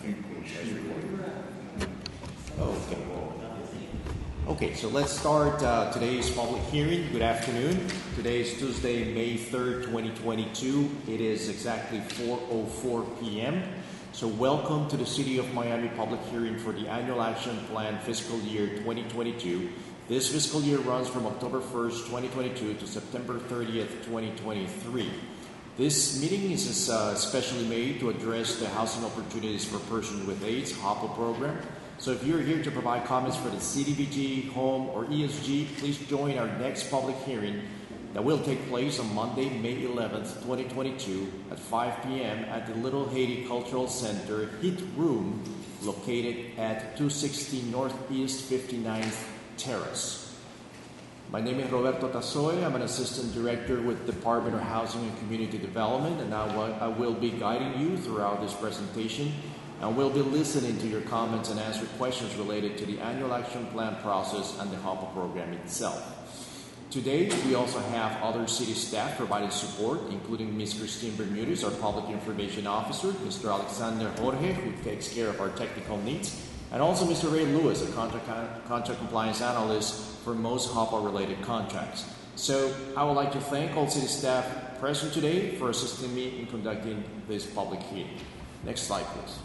Okay, so let's start today's public hearing. Good afternoon. Today is Tuesday, May 3rd, 2022. It is exactly 4:04 p.m. So welcome to the City of Miami public hearing for the Annual Action Plan Fiscal Year 2022. This fiscal year runs from October 1st, 2022 to September 30th, 2023. This meeting is specially made to address the Housing Opportunities for Persons with AIDS HOPA program. So if you're here to provide comments for the CDBG, HOME, or ESG, please join our next public hearing that will take place on Monday, May 11th, 2022 at 5 p.m. at the Little Haiti Cultural Center HIT Room located at 260 Northeast 59th Terrace. My name is Roberto Tasoy. I'm an Assistant Director with Department of Housing and Community Development, and I will be guiding you throughout this presentation. And we'll be listening to your comments and answer questions related to the Annual Action Plan process and the HOPA program itself. Today, we also have other city staff providing support, including Ms. Christine Bermudez, our Public Information Officer, Mr. Alexander Jorge, who takes care of our technical needs, and also Mr. Ray Lewis, a contract compliance analyst for most HOPA-related contracts. So I would like to thank all city staff present today for assisting me in conducting this public hearing. Next slide, please.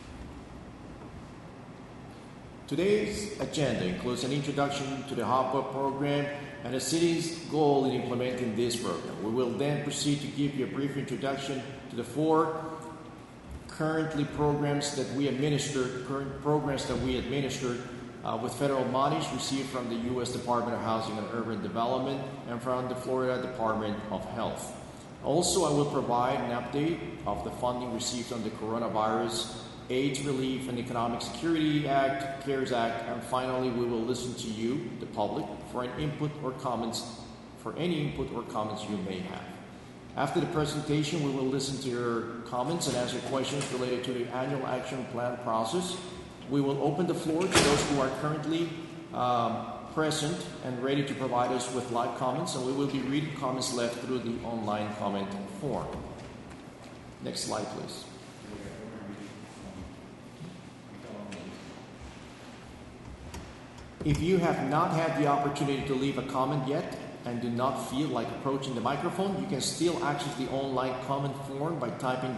Today's agenda includes an introduction to the HOPA program and the city's goal in implementing this program. We will then proceed to give you a brief introduction to the four current programs that we administer with federal monies received from the U.S. Department of Housing and Urban Development and from the Florida Department of Health. Also, I will provide an update of the funding received on the Coronavirus AIDS Relief and Economic Security Act, CARES Act, and finally, we will listen to you, the public, for any input or comments you may have. After the presentation, we will listen to your comments and answer questions related to the Annual Action Plan process. We will open the floor to those who are currently present and ready to provide us with live comments, and we will be reading comments left through the online comment form. Next slide, please. If you have not had the opportunity to leave a comment yet and do not feel like approaching the microphone, you can still access the online comment form by typing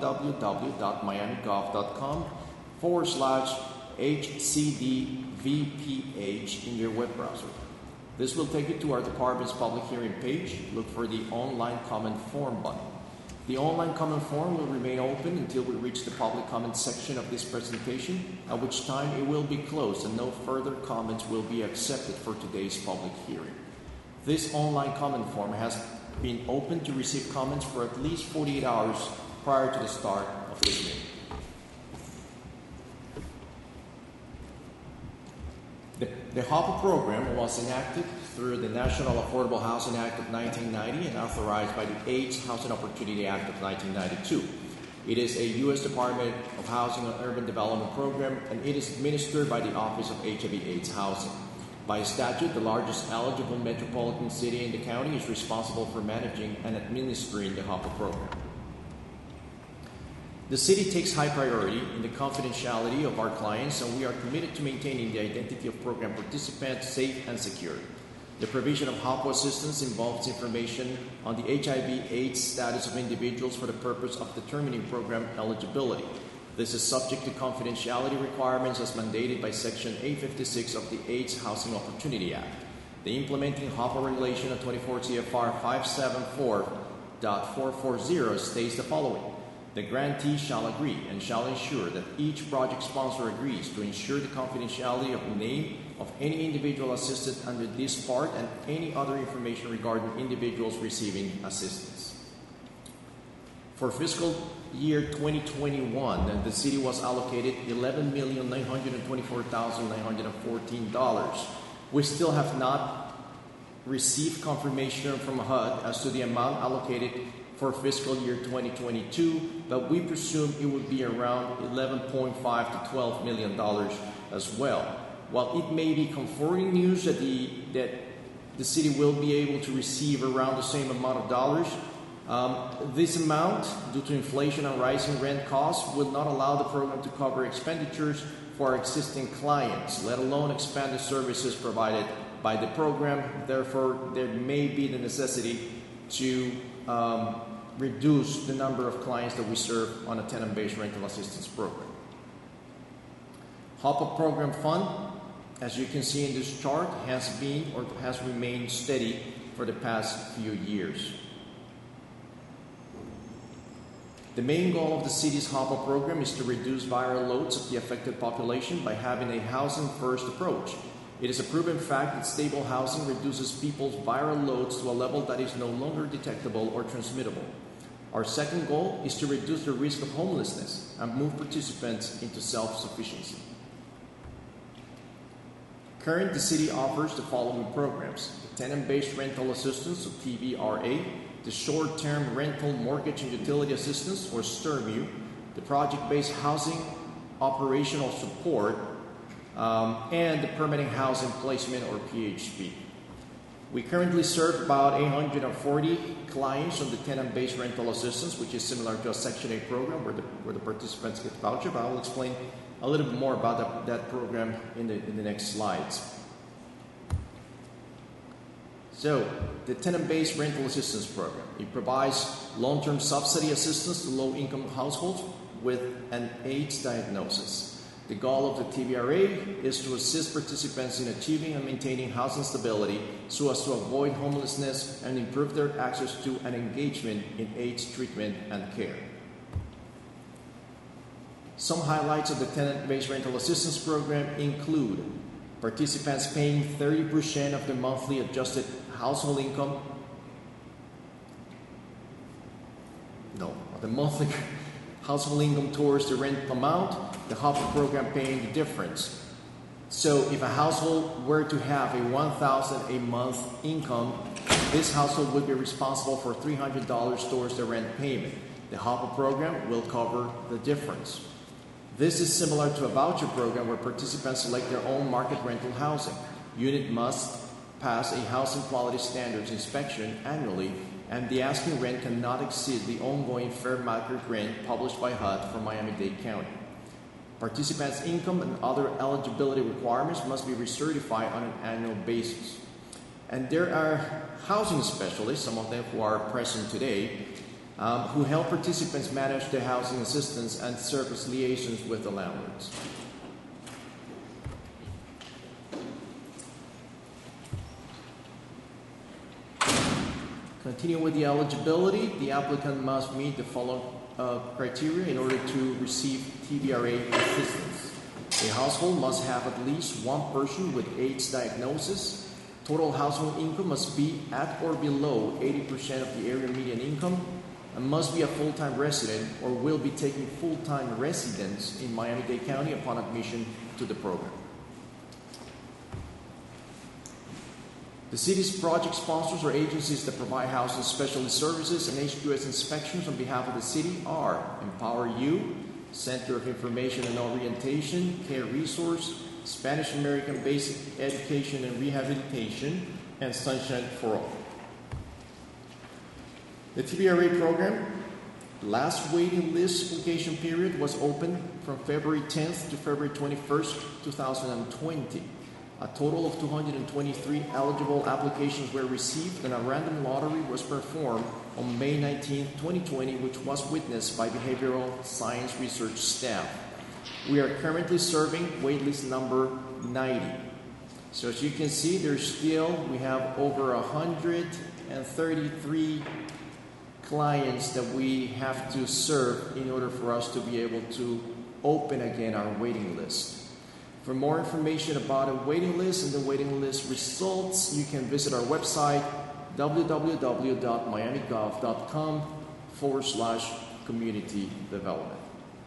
www.miamigov.com/HCDVPH in your web browser. This will take you to our department's public hearing page. Look for the online comment form button. The online comment form will remain open until we reach the public comment section of this presentation, at which time it will be closed and no further comments will be accepted for today's public hearing. This online comment form has been open to receive comments for at least 48 hours prior to the start of this meeting. The HOPA program was enacted through the National Affordable Housing Act of 1990 and authorized by the AIDS Housing Opportunity Act of 1992. It is a U.S. Department of Housing and Urban Development program, and it is administered by the Office of HIV/AIDS Housing. By statute, the largest eligible metropolitan city in the county is responsible for managing and administering the HOPA program. The city takes high priority in the confidentiality of our clients, and we are committed to maintaining the identity of program participants safe and secure. The provision of HOPA assistance involves information on the HIV/AIDS status of individuals for the purpose of determining program eligibility. This is subject to confidentiality requirements as mandated by Section 856 of the AIDS Housing Opportunity Act. The implementing HOPA regulation of 24 CFR 574.440 states the following. The grantee shall agree and shall ensure that each project sponsor agrees to ensure the confidentiality of the name of any individual assisted under this part and any other information regarding individuals receiving assistance. For fiscal year 2021, the city was allocated $11,924,914. We still have not received confirmation from HUD as to the amount allocated for fiscal year 2022, but we presume it would be around $11.5 to $12 million as well. While it may be comforting news that the city will be able to receive around the same amount of dollars, This amount, due to inflation and rising rent costs, will not allow the program to cover expenditures for our existing clients, let alone expand the services provided by the program. Therefore, there may be the necessity to reduce the number of clients that we serve on a tenant-based rental assistance program. HOPA program fund, as you can see in this chart, has been or has remained steady for the past few years. The main goal of the city's HOPA program is to reduce viral loads of the affected population by having a housing-first approach. It is a proven fact that stable housing reduces people's viral loads to a level that is no longer detectable or transmittable. Our second goal is to reduce the risk of homelessness and move participants into self-sufficiency. Currently, the city offers the following programs: the Tenant-Based Rental Assistance, or TBRA, the Short-Term Rental Mortgage and Utility Assistance, or STRMU, the Project-Based Housing Operational Support, and the Permanent Housing Placement, or PHP. We currently serve about 840 clients on the Tenant-Based Rental Assistance, which is similar to a Section 8 program where the participants get voucher, but I will explain a little bit more about that program in the next slides. So, the Tenant-Based Rental Assistance Program. It provides long-term subsidy assistance to low-income households with an AIDS diagnosis. The goal of the TBRA is to assist participants in achieving and maintaining housing stability so as to avoid homelessness and improve their access to and engagement in AIDS treatment and care. Some highlights of the Tenant-Based Rental Assistance Program include participants paying 30% of their monthly adjusted household income. The monthly household income towards the rent amount, the HOPA program paying the difference. So if a household were to have a $1,000 a month income, this household would be responsible for $300 towards the rent payment. The HOPA program will cover the difference. This is similar to a voucher program where participants select their own market rental housing. Unit must pass a housing quality standards inspection annually, and the asking rent cannot exceed the ongoing fair market rent published by HUD for Miami-Dade County. Participants' income and other eligibility requirements must be recertified on an annual basis. And there are housing specialists, some of them who are present today, who help participants manage their housing assistance and serve as liaisons with the landlords. Continue with the eligibility. The applicant must meet the following criteria in order to receive TBRA assistance. A household must have at least one person with AIDS diagnosis. Total household income must be at or below 80% of the area median income, and must be a full-time resident or will be taking full-time residence in Miami-Dade County upon admission to the program. The city's project sponsors or agencies that provide housing specialist services and HQS inspections on behalf of the city are Empower You, Center of Information and Orientation, Care Resource, Spanish American Basic Education and Rehabilitation, and Sunshine for All. The TBRA program, last waiting list application period was open from February 10th to February 21st, 2020. A total of 223 eligible applications were received, and a random lottery was performed on May 19, 2020, which was witnessed by behavioral science research staff. We are currently serving waitlist number 90. So as you can see, we have over 133 clients that we have to serve in order for us to be able to open again our waiting list. For more information about a waiting list and the waiting list results, you can visit our website, www.miamigov.com/community development.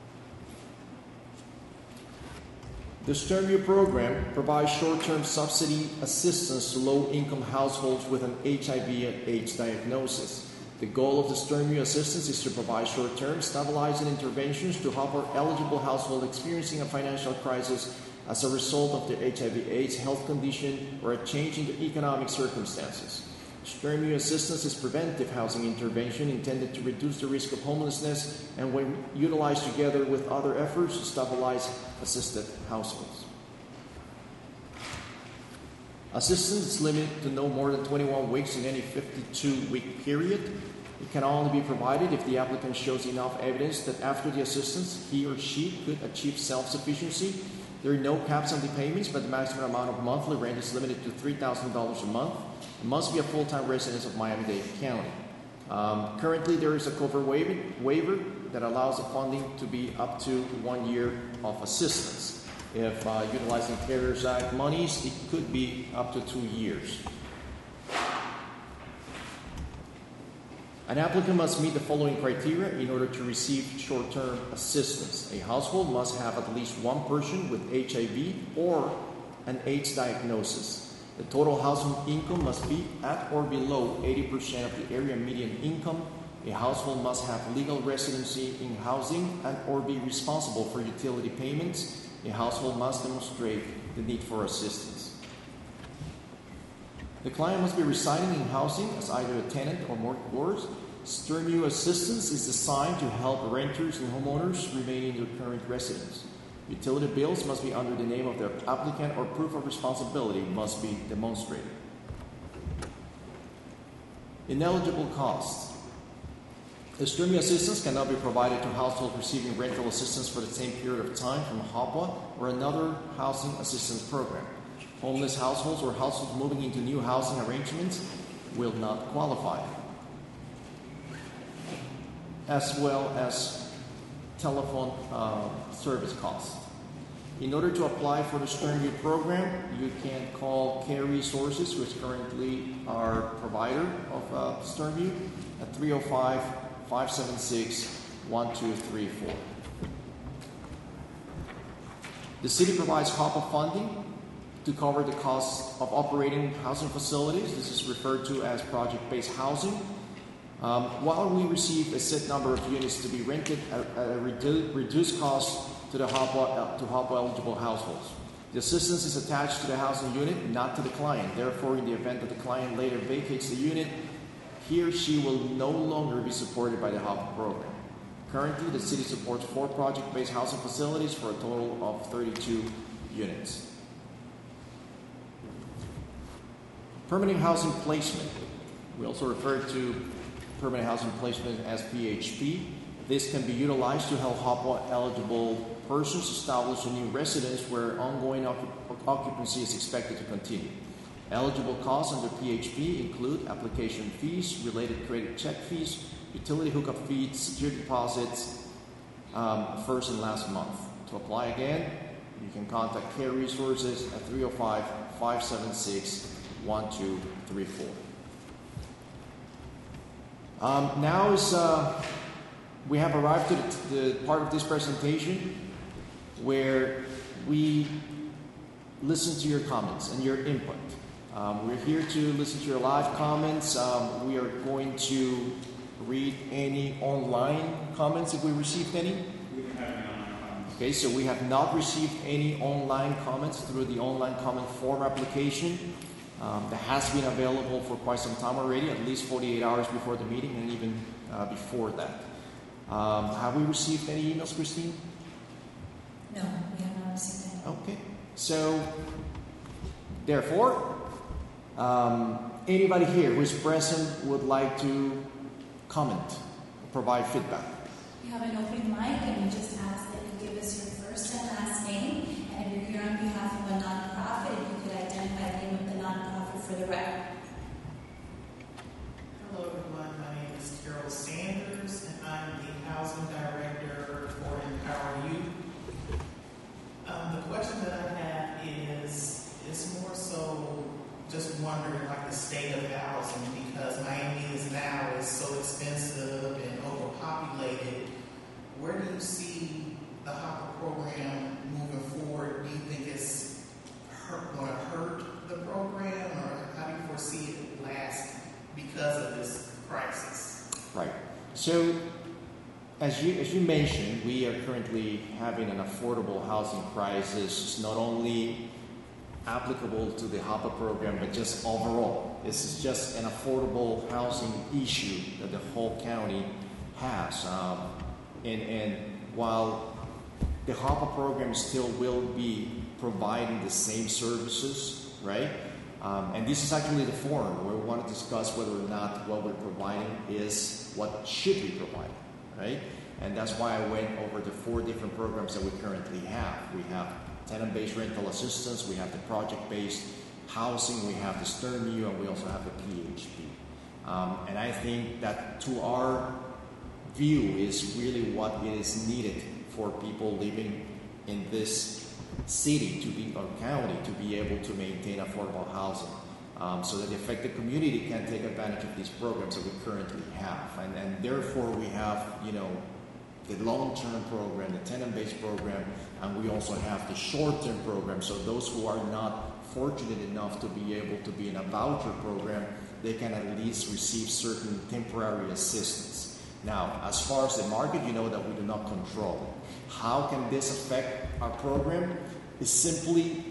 The STRMU program provides short-term subsidy assistance to low-income households with an HIV/AIDS diagnosis. The goal of the STRMU assistance is to provide short-term stabilizing interventions to help our eligible household experiencing a financial crisis as a result of their HIV/AIDS health condition or a change in their economic circumstances. Sturmio assistance is preventive housing intervention intended to reduce the risk of homelessness and when utilized together with other efforts to stabilize assisted households. Assistance is limited to no more than 21 weeks in any 52-week period. It can only be provided if the applicant shows enough evidence that after the assistance, he or she could achieve self-sufficiency. There are no caps on the payments, but the maximum amount of monthly rent is limited to $3,000 a month. It must be a full-time resident of Miami-Dade County. Currently, there is a cover waiver that allows the funding to be up to 1 year of assistance. If utilizing CARES Act monies, it could be up to 2 years. An applicant must meet the following criteria in order to receive short-term assistance. A household must have at least one person with HIV or an AIDS diagnosis. The total household income must be at or below 80% of the area median income. A household must have legal residency in housing and or be responsible for utility payments. A household must demonstrate the need for assistance. The client must be residing in housing as either a tenant or mortgagor. Sturmio assistance is designed to help renters and homeowners remain in their current residence. Utility bills must be under the name of the applicant or proof of responsibility must be demonstrated. Ineligible costs. The Sturmio assistance cannot be provided to households receiving rental assistance for the same period of time from HOPWA or another housing assistance program. Homeless households or households moving into new housing arrangements will not qualify, as well as telephone service costs. In order to apply for the Sturmio program, you can call Care Resources, who is currently our provider of Sturmio, at 305-576-1234. The city provides HOPWA funding to cover the costs of operating housing facilities. This is referred to as project-based housing. While we receive a set number of units to be rented at a reduced cost to the HOPWA eligible households. The assistance is attached to the housing unit, not to the client. Therefore, in the event that the client later vacates the unit, he or she will no longer be supported by the HOPWA program. Currently, the city supports 4 project-based housing facilities for a total of 32 units. Permanent housing placement. We also refer to permanent housing placement as PHP. This can be utilized to help HOPWA eligible persons establish a new residence where ongoing occupancy is expected to continue. Eligible costs under PHP include application fees, related credit check fees, utility hookup fees, security deposits, first and last month. To apply again, you can contact Care Resources at 305-576-1234. Now we have arrived to the part of this presentation where we listen to your comments and your input. We're here to listen to your live comments. We are going to read any online comments if we received any. We don't have any online comments. Okay, so we have not received any online comments through the online comment form application. That has been available for quite some time already, at least 48 hours before the meeting and even before that. Have we received any emails, Christine? No, we have not received any. Okay, so therefore, anybody here who is present would like to comment, provide feedback. We have an open mic, and we just ask that you give us your first and last name, and if you're here on behalf of a nonprofit, if you could identify the name of the nonprofit for the record. Hello everyone, my name is Carol Sanders and I'm the Housing Director for Empower Youth. The question that I have is more so just wondering like the state of housing, because Miami now is so expensive and overpopulated. Where do you see the HOPWA program moving forward? Do you think it's going to hurt the program, or how do you foresee it last because of this crisis? Right. So, as you mentioned, we are currently having an affordable housing crisis, not only applicable to the HOPWA program, but just overall. This is just an affordable housing issue that the whole county has. And while the HAPA program still will be providing the same services, right? And this is actually the forum where we want to discuss whether or not what we're providing is what should be provided, right? And that's why I went over the 4 different programs that we currently have. We have tenant-based rental assistance, we have the project-based housing, we have the STRMU, and we also have the PHP. And I think that to our view is really what is needed for people living in this city to be, or county, to be able to maintain affordable housing, so that the affected community can take advantage of these programs that we currently have. And therefore we have, the long-term program, the tenant-based program, and we also have the short-term program. So those who are not fortunate enough to be able to be in a voucher program, they can at least receive certain temporary assistance. Now, as far as the market, you know that we do not control. How can this affect our program? It's simply,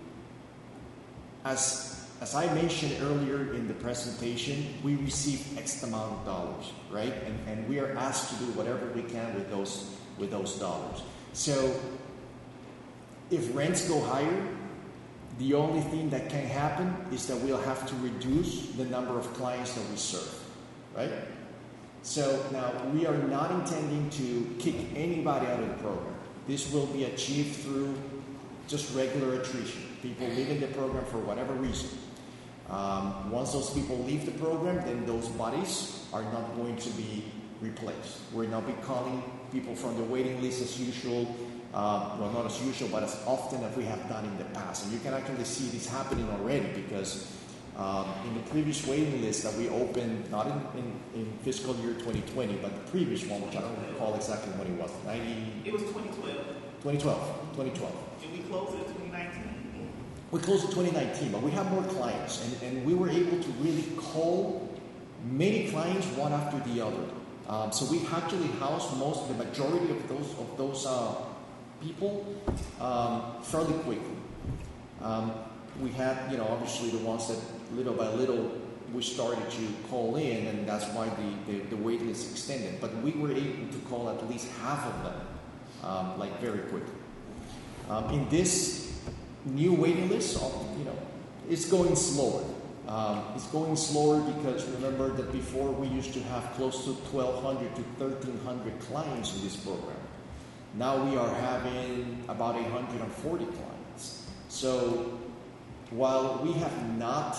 as I mentioned earlier in the presentation, we receive X amount of dollars, right? And we are asked to do whatever we can with those dollars. So if rents go higher, the only thing that can happen is that we'll have to reduce the number of clients that we serve, right? So now we are not intending to kick anybody out of the program. This will be achieved through just regular attrition. People leaving the program for whatever reason. Once those people leave the program, then those bodies are not going to be replaced. We're not be calling people from the waiting list as usual. Well, not as usual, but as often as we have done in the past. And you can actually see this happening already because in the previous waiting list that we opened, not in fiscal year 2020, but the previous one, which I don't recall exactly when it was, It was 2012. 2012. And we closed it in 2019. We closed in 2019, but we have more clients, and we were able to really call many clients one after the other. So we actually housed the majority of those people fairly quickly. We had, obviously the ones that little by little we started to call in, and that's why the wait list extended. But we were able to call at least half of them, very quickly. In this new waiting list, it's going slower. It's going slower because remember that before we used to have close to 1,200 to 1,300 clients in this program. Now we are having about 840 clients. So while we have not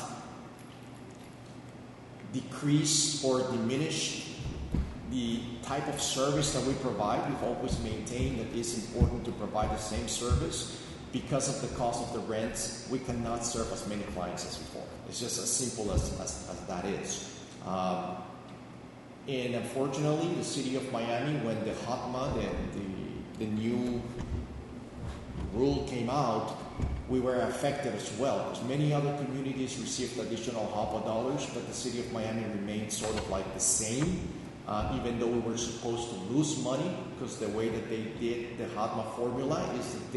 decreased or diminished the type of service that we provide, we've always maintained that it's important to provide the same service. Because of the cost of the rents, we cannot serve as many clients as before. It's just as simple as that is. And unfortunately, the city of Miami, when the HOTMA, the new rule came out, we were affected as well. Because many other communities received additional HOPA dollars, but the city of Miami remained sort of like the same, even though we were supposed to lose money, because the way that they did the HOTMA formula is that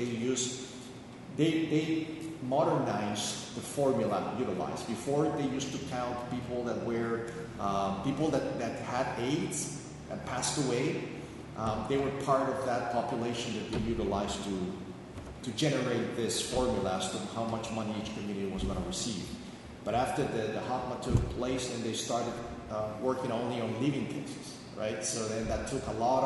they modernized the formula utilized. Before, they used to count people that were people that had AIDS and passed away. They were part of that population that they utilized to generate this formula as to how much money each community was going to receive. But after the HOTMA took place, and they started working only on living cases, right? So then that took a lot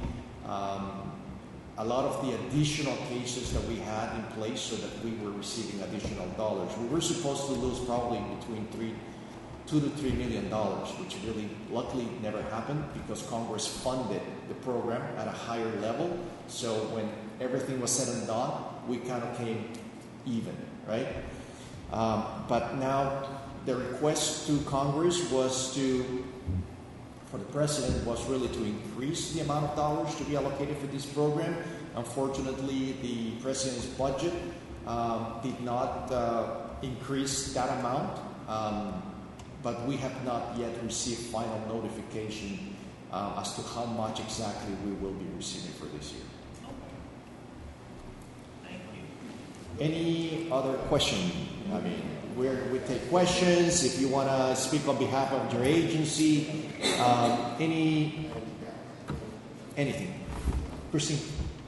of the additional cases that we had in place, so that we were receiving additional dollars. We were supposed to lose probably between $2 to $3 million, which really luckily never happened because Congress funded the program at a higher level. So when everything was said and done, we kind of came even, right? But now the request to Congress for the president was really to increase the amount of dollars to be allocated for this program. Unfortunately, the president's budget did not increase that amount, but we have not yet received final notification as to how much exactly we will be receiving for this year. Thank you. Any other question? we take questions. If you want to speak on behalf of your agency, anything. Proceed.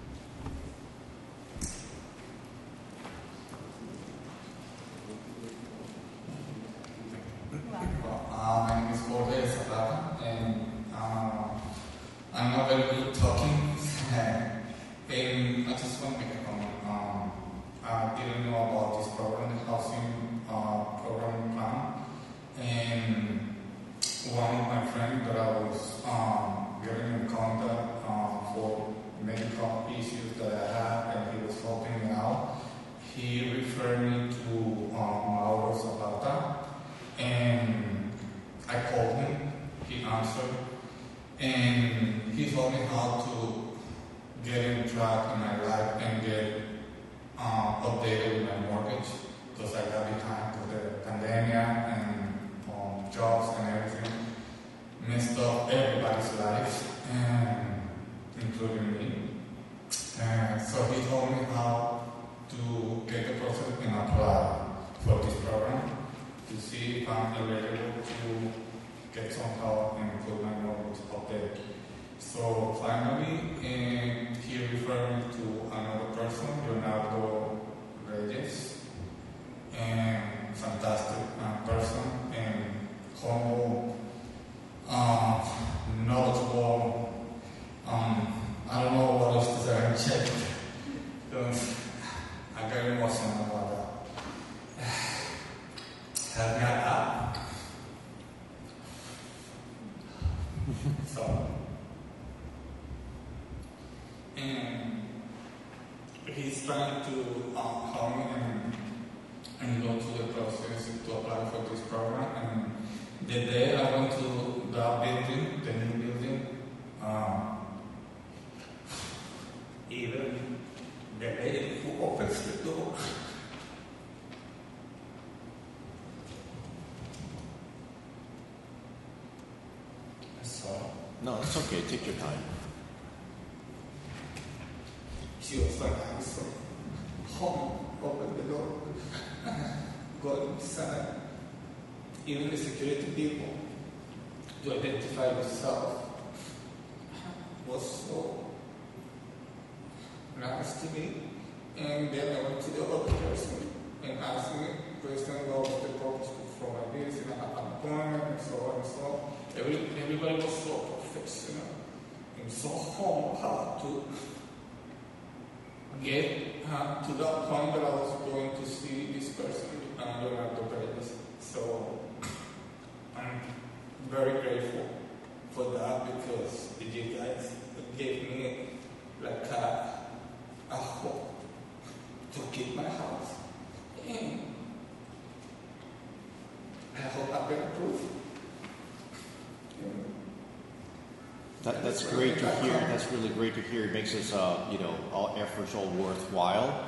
My name is Jorge Zapata, and I'm not very good talking. And I just want to make a comment. I didn't know about this program, the housing program plan, and one of my friends that I was getting in contact for medical issues that I had, and he was helping me out. He referred me to Mauro Zapata, and I called him. He answered, and he told me how to get in track in my life and get updated with my mortgage, because I got behind with the pandemic and jobs and everything messed up everybody's lives, and including me. And so he told me how to get the process and apply for this program to see if I'm eligible to get some help and put my mortgage updated. So finally, he referred me to another person, Leonardo Reyes, and fantastic person, and humble, knowledgeable. I don't know what else to say. I'm checking. I got emotional about that. Help me out. So. And he's trying to help me and go through the process to apply for this program. And the day I went to the building, the new building, even the lady who opens the door, No, it's okay. Take your time. she was like, I was home, open the door, go inside. Even the security people, to identify yourself, was so nice to me. And then I went to the other person and asked me, President, what was the purpose for my business, and I have an appointment, and so on and so on. Everybody was so professional and so humble how to get to that point that I was going to see this person, Leonardo Reyes. So I'm very grateful for that, because you guys gave me like a hope to keep my house. And I hope I can approve. That's great to hear. That's really great to hear. It makes us, all efforts all worthwhile.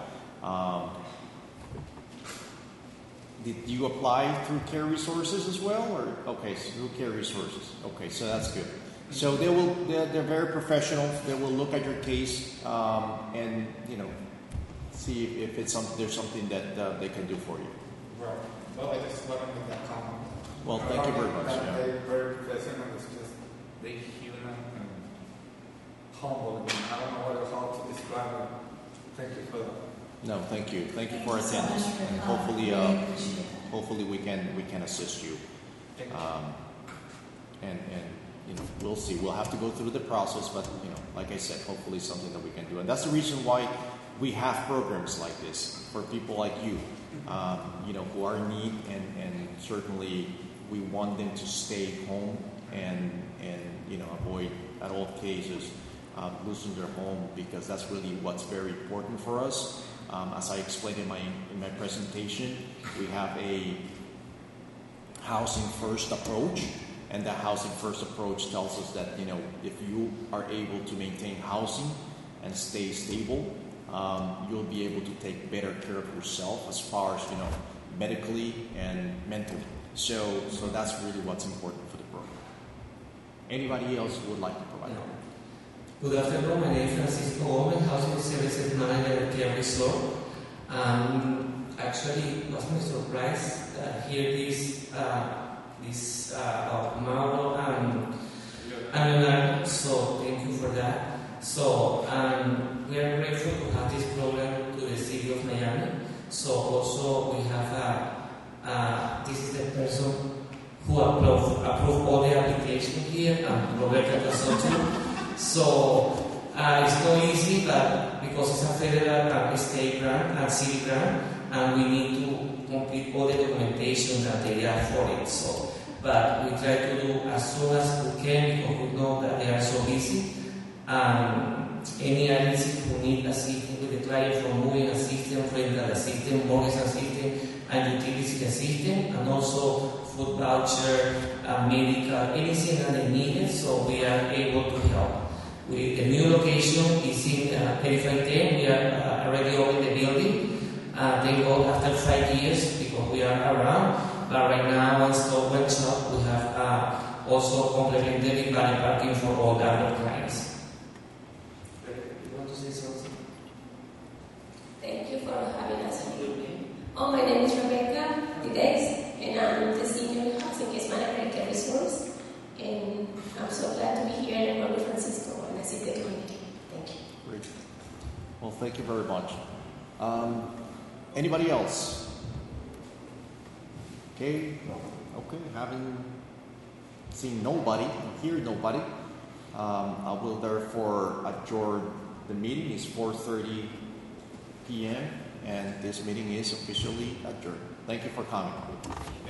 Did you apply through Care Resources as well, or okay, so through Care Resources? Okay, so that's good. So they're very professional. They will look at your case and see if it's there's something that they can do for you. Right. Well, I just want to make that comment. Well, thank you very much. They're very professional. It's just they human and humble. And I don't know how to describe it. Thank you for that. No, thank you. Thank you for so attendance, much for and coming. Really appreciate it. hopefully we can assist you. Thank you. And we'll see. We'll have to go through the process, but like I said, hopefully something that we can do. And that's the reason why we have programs like this for people like you, who are in need, and certainly we want them to stay home and avoid at all cases losing their home, because that's really what's very important for us. As I explained in my presentation, we have a housing first approach, and that housing first approach tells us that if you are able to maintain housing and stay stable, you'll be able to take better care of yourself as far as medically and mentally. So that's really what's important for the program. Anybody else would like to provide? Good afternoon, my name is Francisco Gomez, Housing Services Manager at Care Resort. Actually, it was my surprise here this Mauro and Leonardo, so thank you for that. So we are grateful to have this program to the city of Miami. So also we have this is the person who approved all the application here, and Roberta Casotto. So it's not easy, but because it's a federal and state grant and city grant, and we need to complete all the documentation that they are for it. So, but we try to do as soon as we can because we know that they are so busy. Any agency who need assistance with the client from moving assistance, rental assistance, mortgage assistance, and utility assistance, and also food voucher, medical, anything that they needed, so we are able to help. The new location is in 3510. We are already open the building. They go after 5 years because we are around. But right now, one stop, one shop, we have also complementary value parking for all the other clients. You want to say something? Thank you for having us here. Oh, my name is Rebecca Dides, and I'm the senior housing case manager at Care Resource. And I'm so glad to be here in San Francisco and assist the community. Thank you. Great. Well, thank you very much. Anybody else? Okay. Having seen nobody, hear nobody, I will therefore adjourn the meeting. It's 4:30 p.m. and this meeting is officially adjourned. Thank you for coming.